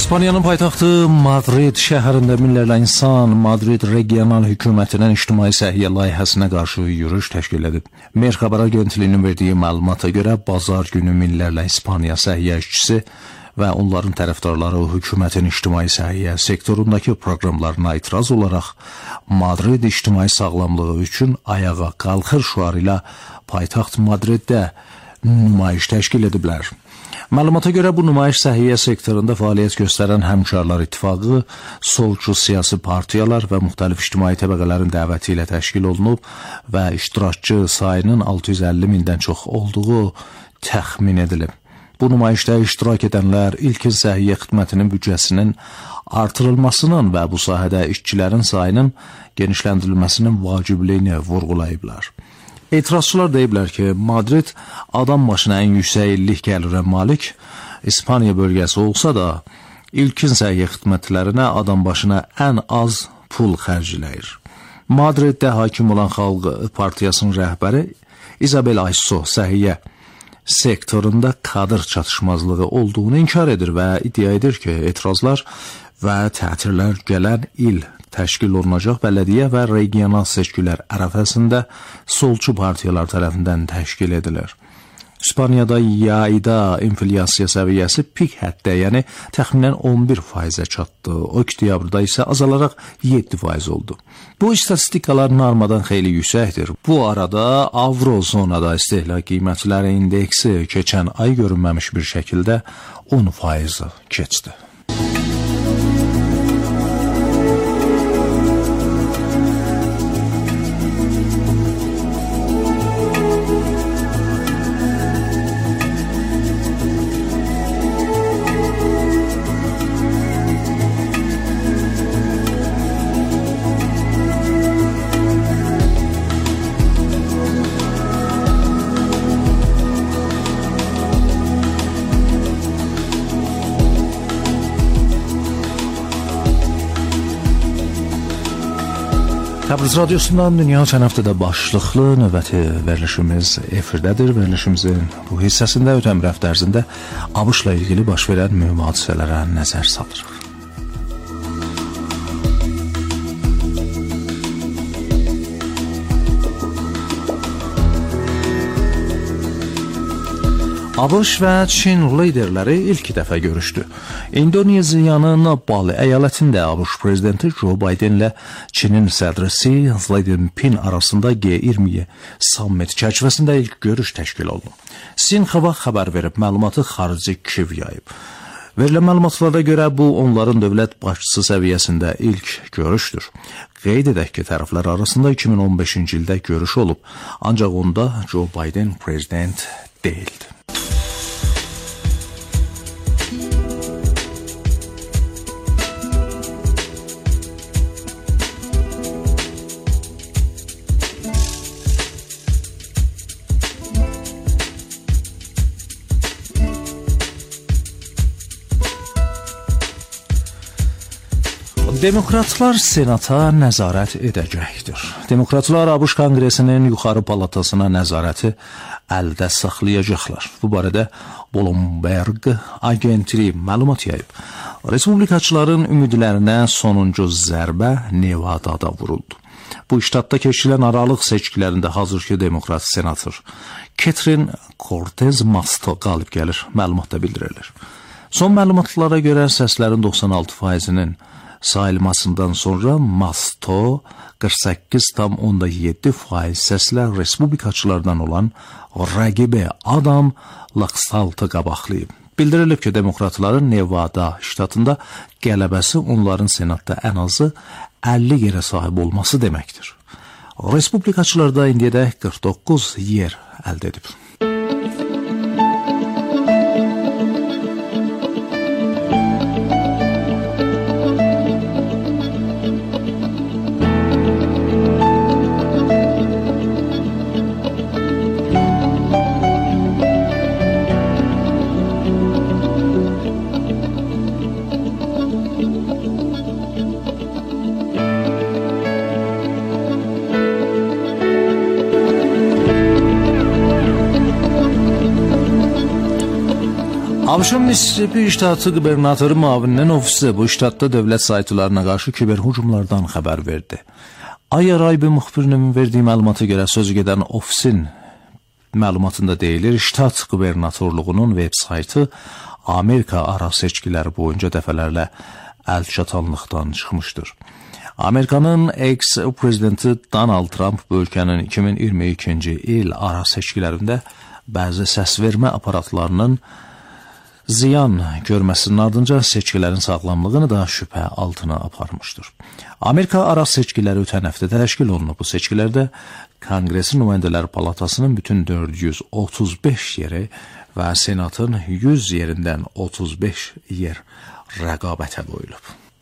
İspaniyanın paytaxtı Madrid şəhərində minlərlə insan Madrid regional hökumətinin ictimai səhiyyə layihəsinə qarşı yürüyüş təşkil edib. Mer xəbər agentliyinin verdiyi məlumata görə bazar günü minlərlə İspaniya səhiyyə işçisi və onların tərəfdarları hökumətin ictimai səhiyyə sektorundakı proqramlarına etiraz olaraq Madrid ictimai sağlamlığı üçün ayağa qalxır şüarı ilə paytaxt Madriddə nümayiş təşkil ediblər. Məlumata görə bu nümayiş səhiyyə sektorunda fəaliyyət göstərən Həmkarlar İttifaqı, solçu siyasi partiyalar və müxtəlif ictimai təbəqələrin dəvəti ilə təşkil olunub və iştirakçı sayının 650 mindən çox olduğu təxmin edilib. Bu nümayişdə iştirak edənlər ilkin səhiyyə xidmətinin büdcəsinin artırılmasının və bu sahədə işçilərin sayının genişləndirilməsinin vacibliyini vurğulayıblar. Etirazçılar deyiblər ki, Madrid adam başına ən yüksək illik gəlirə malik İspaniya bölgəsi olsa da, ilkin səhiyyə xidmətlərinə adam başına ən az pul xərcləyir. Madriddə hakim olan Xalq Partiyasının rəhbəri İzabel Ayso səhiyyə sektorunda kadr çatışmazlığı olduğunu inkar edir və iddia edir ki, etirazlar və tətillər gələn il təşkil olunacaq bələdiyyə və regional seçkilər ərəfəsində solçu partiyalar tərəfindən təşkil edilir. İspaniyada yayda inflyasiya səviyyəsi pik həddə, yəni təxminən 11%-ə çatdı. Oktyabrda isə azalaraq 7% oldu. Bu istatistikalar normadan xeyli yüksəkdir. Bu arada Avrozonada istehlak qiymətləri indeksi keçən ay görünməmiş bir şəkildə 10% keçdi. Təbriz Radyosundan Dünya Çən həftədə başlıqlı növbəti verilişimiz efirdədir. Verilişimizin bu hissəsində ötən bir həftə ərzində ABŞ-la ilgili baş verən mühüm hadisələrə nəzər salırıq. ABŞ və Çin liderləri ilk dəfə görüşdü. İndoneziyanın Bali əyalətində ABŞ prezidenti Joe Bidenlə Çinin sədri Xi Jinping arasında G20 sammit çərçivəsində ilk görüş təşkil olundu. Xinhua xəbər verib, məlumatı xarici Kiyev yayıb. Verilən məlumatlara görə bu onların dövlət başçısı səviyyəsində ilk görüşdür. Qeyd edək ki, tərəflər arasında 2015-ci ildə görüş olub, ancaq onda Joe Biden prezident deyildi. Demokratlar Senata nəzarət edəcəkdir. Demokratlar ABŞ Konqresinin yuxarı palatasına nəzarəti əldə saxlayacaqlar. Bu barədə Bloomberg agentliyi məlumat yayıb. Respublikaçıların ümidlərinə sonuncu zərbə Nevadada vuruldu. Bu ştatda keçirilən aralıq seçkilərində hazırki demokrat senator Catherine Cortez Masto qalib gəlir, məlumatda bildirilir. Son məlumatlara görə səslərin 96%-nin sayılmasından sonra Masto 48,7% səslə respublikaçılardan olan rəqibi Adam Laxaltı qabaqlayıb. Bildirilib ki, demokratların Nevada ştatında qələbəsi onların senatda ən azı 50 yerə sahib olması deməkdir. Respublikaçılar da indiyədək 49 yer əldə edib. ABŞ-ın Missisipi ştatı qubernatoru müavininin ofisi bu ştatda dövlət saytlarına qarşı kiber hücumlardan xəbər verdi. Ayaraybi müxbirinin verdiyi məlumata görə sözü gedən ofisin məlumatında deyilir, ştat qubernatorluğunun web saytı Amerika ara seçkiləri boyunca dəfələrlə əlçatanlıqdan çıxmışdır. Amerikanın ex-prezidenti Donald Trump bu ölkənin 2022-ci il ara seçkilərində bəzi səsvermə aparatlarının ziyan görməsinin ardınca seçkilərin sağlamlığını da şübhə altına aparmışdır. Amerika ara seçkiləri ötən həftə təşkil olunub. Bu seçkilərdə Konqresin Nümayəndələr Palatasının bütün 435 yeri və Senatın 100 yerindən 35 yer rəqabətə qoyulub.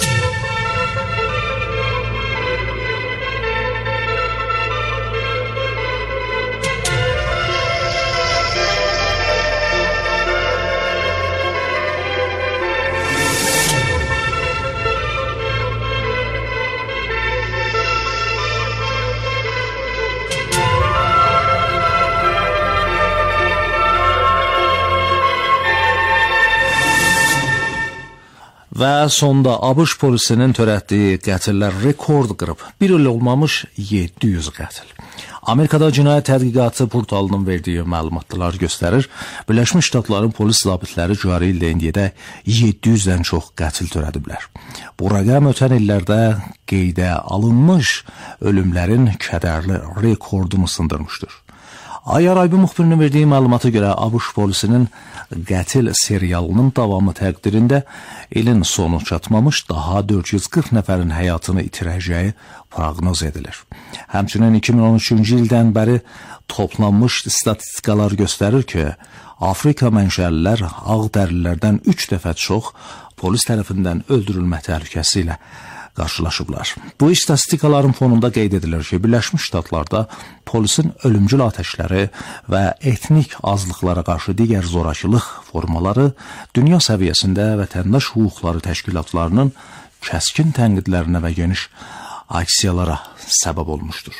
Və sonda ABŞ polisinin törətdiyi qətillər rekord qırıb. Bir il olmamış 700 qətil. Amerikada cinayət tədqiqatı portalının verdiyi məlumatlar göstərir. Birləşmiş Ştatların polis zabitləri cari ildə indiyədə 700-dən çox qətil törədiblər. Bu rəqəm ötən illərdə qeydə alınmış ölümlərin kədərli rekordunu sındırmışdır. Ayaraybi müxbirinin verdiyi məlumata görə ABŞ polisinin qətil serialının davamı təqdirində ilin sonu çatmamış daha 440 nəfərin həyatını itirəcəyi proqnoz edilir. Həmçinin 2013-cü ildən bəri toplanmış statistikalar göstərir ki, Afrika mənşəlilər ağdərlilərdən 3 dəfə çox polis tərəfindən öldürülmə təhlükəsi ilə qarşılaşıblar. Bu statistikaların fonunda qeyd edilir ki, Birləşmiş Ştatlarda polisin ölümcül atəşləri və etnik azlıqlara qarşı digər zorakılıq formaları dünya səviyyəsində vətəndaş hüquqları təşkilatlarının kəskin tənqidlərinə və geniş aksiyalara səbəb olmuşdur.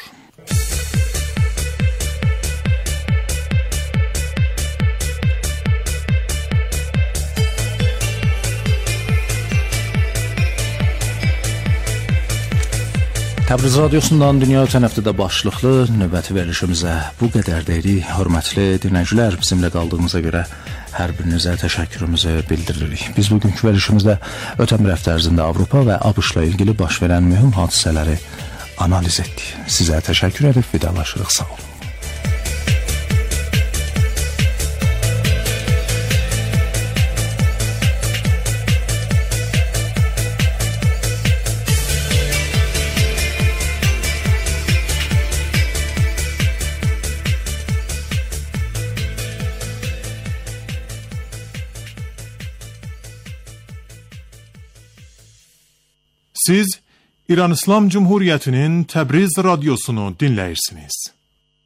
Təbriz radiosundan dünya ötən həftədə başlıqlı növbəti verilişimizə bu qədər deyirik. Hörmətli dinləyicilər, bizimlə qaldığınıza görə hər birinizə təşəkkürümüzü bildiririk. Biz bugünkü verilişimizdə ötən bir həftə ərzində Avropa və ABŞ-la ilgili baş verən mühüm hadisələri analiz etdik. Sizə təşəkkür edib vidalaşırıq. Sağ olun. Siz İran İslam Cumhuriyeti'nin Təbriz radyosunu dinleyirsiniz.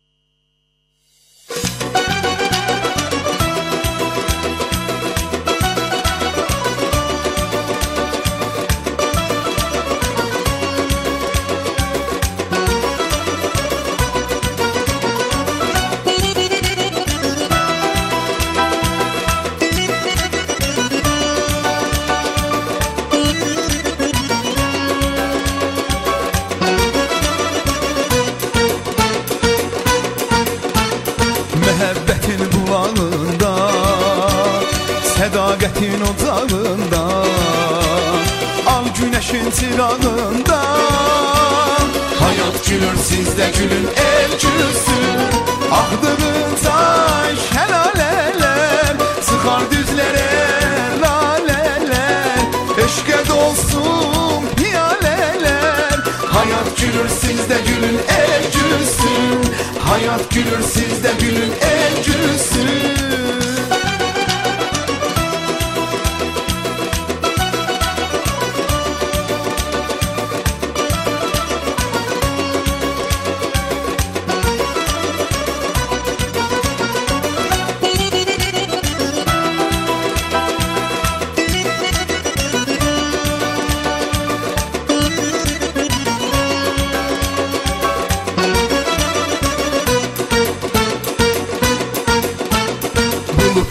Sədaqətin ocağında, al günəşin çırağında, hayat gülür, siz də gülün, el gülsün. Axdığınca şəlalələr, sıxar düzlərə lalələr, eşqə dolsun piyalələr. Hayat gülür, siz də gülün, el gülsün. Hayat gülür, siz də gülün, el gülsün.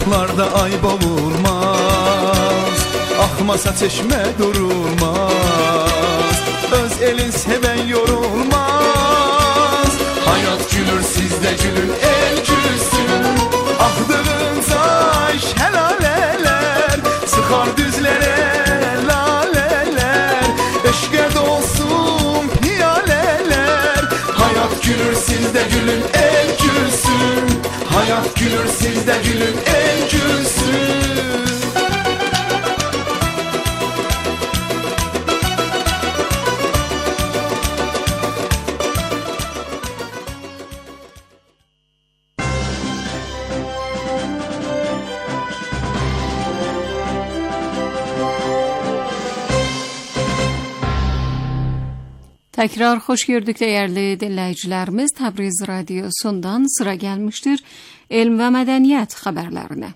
Uzaqlarda ay boğulmaz, axmasa çeşmə durulmaz, öz elin sevən yorulmaz. Hayat gülür, siz də gülün, el gülsün. Axdığınca şəlalələr sıxar düzlərə lalələr, eşqə dolsun piyalələr. Hayat gülür, siz də gülün, el gülsün. Hayat gülür, siz də gülün, el gülsün. Tekrar hoş gördük değerli dinleyicilerimiz. Təbriz Radyosu'ndan sıra gelmiştir elm ve medeniyet haberlerine.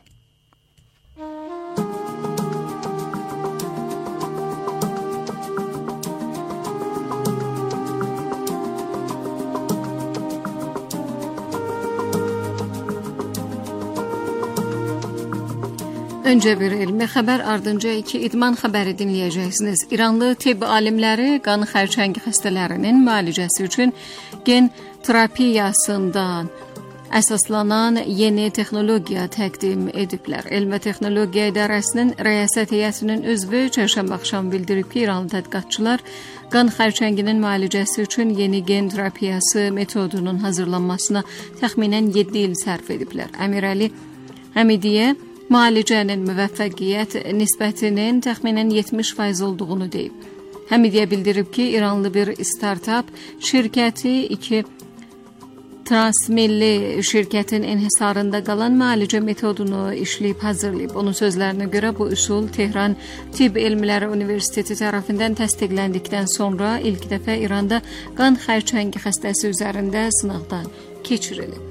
Önce bir elmi haber, ardınca iki idman haberi dinleyeceksiniz. İranlı tibb alimleri qan xərçəngi xəstələrinin müalicəsi üçün gen terapiyasından əsaslanan yeni texnologiya təqdim ediblər. Elm və Texnologiya İdarəsinin Rəyasət Heyətinin üzvü çərşənbə axşam bildirib ki, İranlı tədqiqatçılar qan xərçənginin müalicəsi üçün yeni gen terapiyası metodunun hazırlanmasına təxminən 7 il sərf ediblər. Əmirəli Həmidiyyə müalicənin müvəffəqiyyət nisbətinin təxminən 70% olduğunu deyib. Həmidiyyə bildirib ki, İranlı bir startup şirkəti 2 transmilli şirkətin inhisarında qalan müalicə metodunu işləyib hazırlayıb. Onun sözlərinə görə bu üsul Tehran Tibb Elmləri Universiteti tərəfindən təsdiqləndikdən sonra ilk dəfə İranda qan xərçəngi xəstəsi üzərində sınaqdan keçirilib.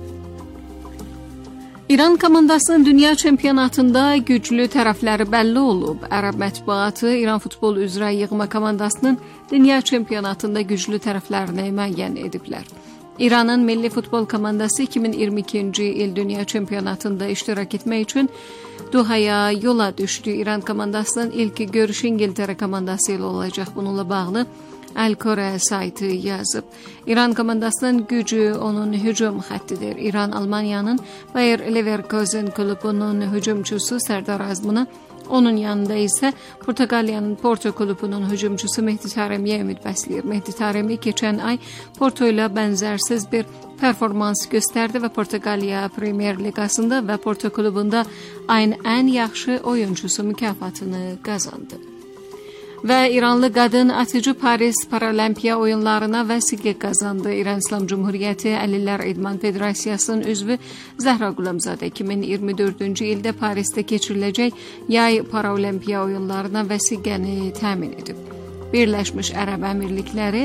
İran komandasının dünya çempionatında güclü tərəfləri bəlli olub. Ərəb mətbuatı İran futbol üzrə yığma komandasının dünya çempionatında güclü tərəflərini müəyyən ediblər. İranın milli futbol komandası 2022-ci il dünya çempionatında iştirak etmək üçün Dohaya yola düşdü. İran komandasının ilk görüşü İngiltərə komandası ilə olacaq. Bununla bağlı Al-Kore saytı yazıb. İran komandasının gücü onun hücum xəttidir. İran Almaniyanın Bayer Leverkusen klubunun hücumçusu Serdar Azmun'a, onun yanında isə Portuqaliyanın Porto klubunun hücumçusu Mehdi Taremiyə ümid bəsləyir. Mehdi Taremi keçən ay Porto ilə bənzərsiz bir performans göstərdi və Portuqaliya Premier Liqasında və Porto klubunda ayın ən yaxşı oyuncusu mükafatını qazandı. Və İranlı qadın atıcı Paris Paralimpiya oyunlarına vəsiqə qazandı. İran İslam Cumhuriyyəti Əlillər İdman Federasiyasının üzvü Zəhra Qulamzadə 2024-cü ildə Parisdə keçiriləcək yay Paralimpiya oyunlarına vəsiqəni təmin edib. Birləşmiş Ərəb Əmirlikləri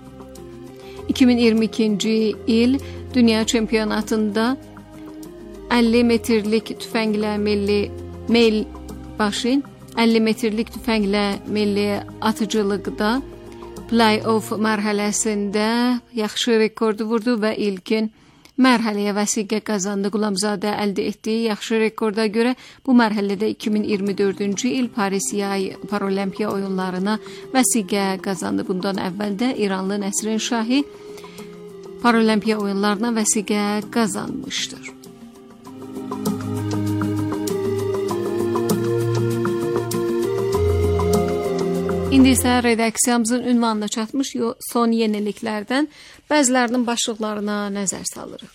2022-ci il dünya çempionatında 50 metrlik tüfənglə milli atıcılıqda play-off mərhələsində yaxşı rekordu vurdu və ilkin mərhələyə vəsiqə qazandı. Qulamzadə əldə etdiyi yaxşı rekorda görə bu mərhələdə 2024-cü il Paris yay Paralimpiya oyunlarına vəsiqə qazandı. Bundan əvvəl də İranlı Nəsrin Şahi Paralimpiya oyunlarına vəsiqə qazanmışdır. İndi isə redaksiyamızın ünvanına çatmış son yeniliklərdən bəzilərinin başlıqlarına nəzər salırıq.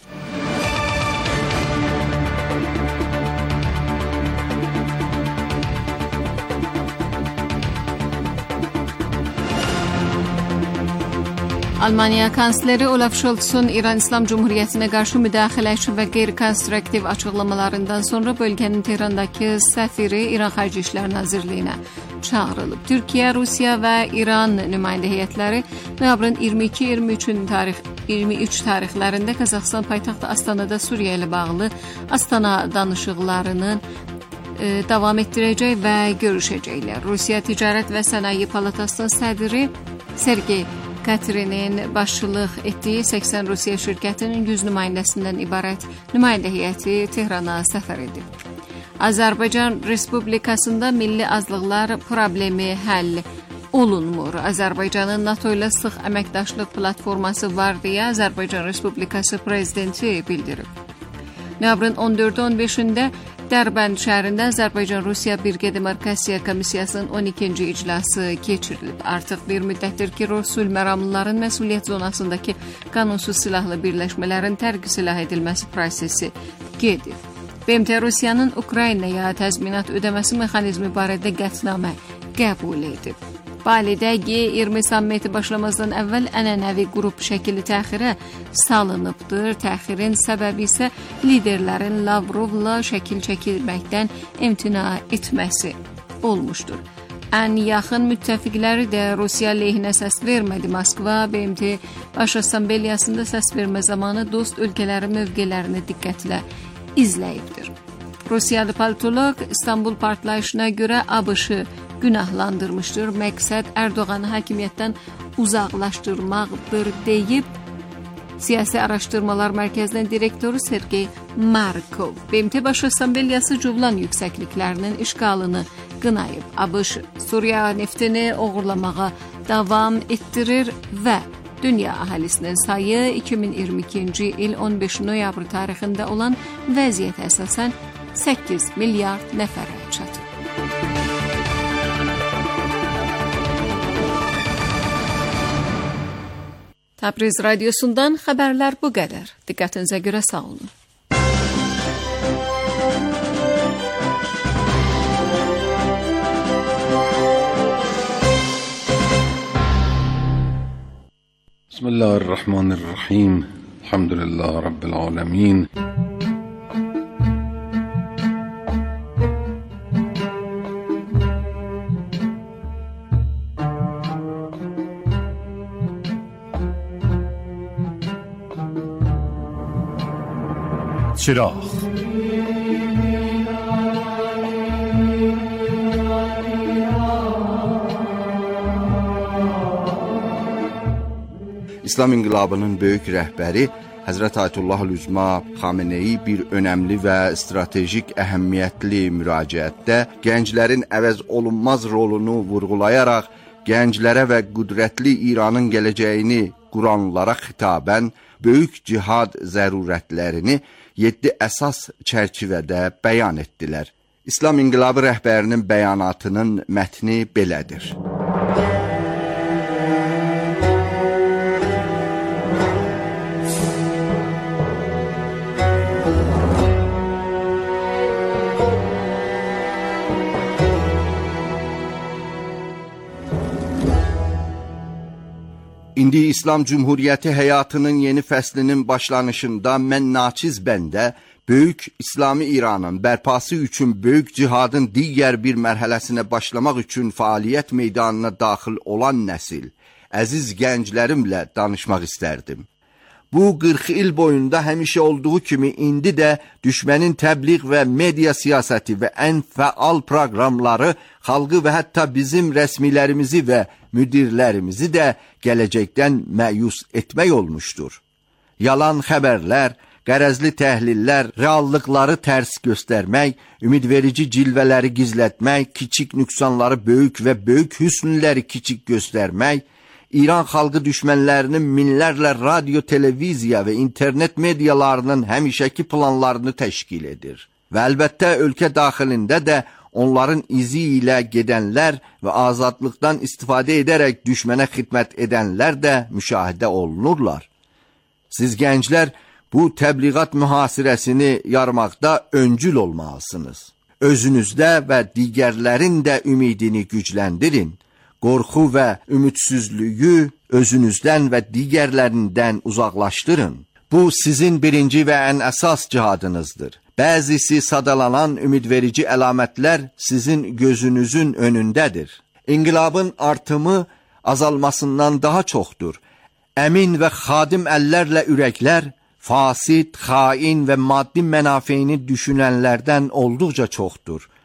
Almanya kansleri Olaf Scholz'un İran İslam Cumhuriyyətinə qarşı müdaxiləçi və qeyri-konstruktiv açıqlamalarından sonra bölgənin Tehrandakı səfiri İran Xarici İşlər Nazirliyinə çağırılıb. Türkiyə, Rusiya və İran nümayəndə heyətləri noyabrın 22-23 tarixlərində Qazaxıstan paytaxtı Astanada Suriya ilə bağlı Astana danışıqlarının davam etdirəcək və görüşəcəklər. Rusiya Ticarət və Sənaye Palatasının sədri Sergey Katrinin başçılıq etdiyi 80 Rusiya şirkətinin 100 nümayəndəsindən ibarət nümayəndə heyəti Tehrana səfər edib. Azərbaycan Respublikasında milli azlıqlar problemi həll olunmur. Azərbaycanın NATO ilə sıx əməkdaşlıq platforması var deyə Azərbaycan Respublikası prezidenti bildirib. Noyabrın 14-15-də Dərbənd şəhərində Azərbaycan-Rusiya Birgə Demarkasiya Komissiyasının 12-ci iclası keçirilib. Artıq bir müddətdir ki, sülh məramlıların məsuliyyət zonasındakı qanunsuz silahlı birləşmələrin tərk silah edilməsi prosesi gedir. BMT Rusiyanın Ukraynaya təzminat ödəməsi mexanizmi barədə qətnamə qəbul edib. Balidə G20 sammiti başlamazdan əvvəl ənənəvi qrup şəkili təxirə salınıbdır. Təxirin səbəbi isə liderlərin Lavrovla şəkil çəkilməkdən imtina etməsi olmuşdur. Ən yaxın müttəfiqləri də Rusiya lehinə səs vermədi. Moskva BMT Baş Assambleyasında səs vermə zamanı dost ölkələrin mövqelərini diqqətlə izləyibdir. Rusiyalı politoloq İstanbul partlayışına görə ABŞ-ı günahlandırmışdır. Məqsəd Erdoğanı hakimiyyətdən uzaqlaşdırmaqdır deyib Siyasi Araşdırmalar Mərkəzinin direktoru Sergey Markov. BMT Baş Assambleyası Cuvlan yüksəkliklərinin işğalını qınayıb. ABŞ Suriya neftini oğurlamağa davam etdirir və dünya əhalisinin sayı 2022-ci il 15 noyabr tarixində olan vəziyyətə əsasən 8 milyard nəfərə çatıb. Təbriz radiosundan xəbərlər bu qədər. Diqqətinizə görə sağ olun. Bismillahirrahmanirrahim. Elhamdülillah Rabbil alemin. چراغ İslam İnqilabının böyük rəhbəri Həzrət Ayətullah Üzma Xameneyi bir önəmli və stratejik əhəmiyyətli müraciətdə gənclərin əvəz olunmaz rolunu vurğulayaraq gənclərə və qüdrətli İranın gələcəyini quranlara xitabən böyük cihad zərurətlərini 7 əsas çərçivədə bəyan etdilər. İslam İnqilabı rəhbərinin bəyanatının mətni belədir. İndi İslam Cumhuriyyəti həyatının yeni fəslinin başlanışında mən naçiz bəndə böyük İslami İranın bərpası üçün böyük cihadın digər bir mərhələsinə başlamaq üçün fəaliyyət meydanına daxil olan nəsil, əziz gənclərimlə danışmaq istərdim. Bu 40 il boyunda həmişə olduğu kimi indi də düşmənin təbliğ və media siyasəti və ən fəal proqramları xalqı və hətta bizim rəsmilərimizi və müdirlərimizi də gələcəkdən məyus etmək olmuşdur. Yalan xəbərlər, qərəzli təhlillər, reallıqları tərs göstərmək, ümidverici cilvələri gizlətmək, kiçik nüqsanları böyük və böyük hüsnləri kiçik göstərmək, İran xalqı düşmənlərinin minlərlə radio, televiziya və internet medialarının həmişəki planlarını təşkil edir. Və əlbəttə ölkə daxilində də onların izi ilə gedənlər və azadlıqdan istifadə edərək düşmənə xidmət edənlər də müşahidə olunurlar. Siz gənclər bu təbliğat mühasirəsini yarmaqda öncül olmalısınız. Özünüzdə və digərlərin də ümidini gücləndirin. Qorxu və ümidsizliyi özünüzdən və digərlərindən uzaqlaşdırın. Bu sizin birinci və ən əsas cihadınızdır. Bəzisi sadalanan ümidverici əlamətlər sizin gözünüzün önündədir. İnqilabın artımı azalmasından daha çoxdur. Əmin və xadim əllərlə ürəklər, fasid, xain və maddi mənafeyini düşünənlərdən olduqca çoxdur.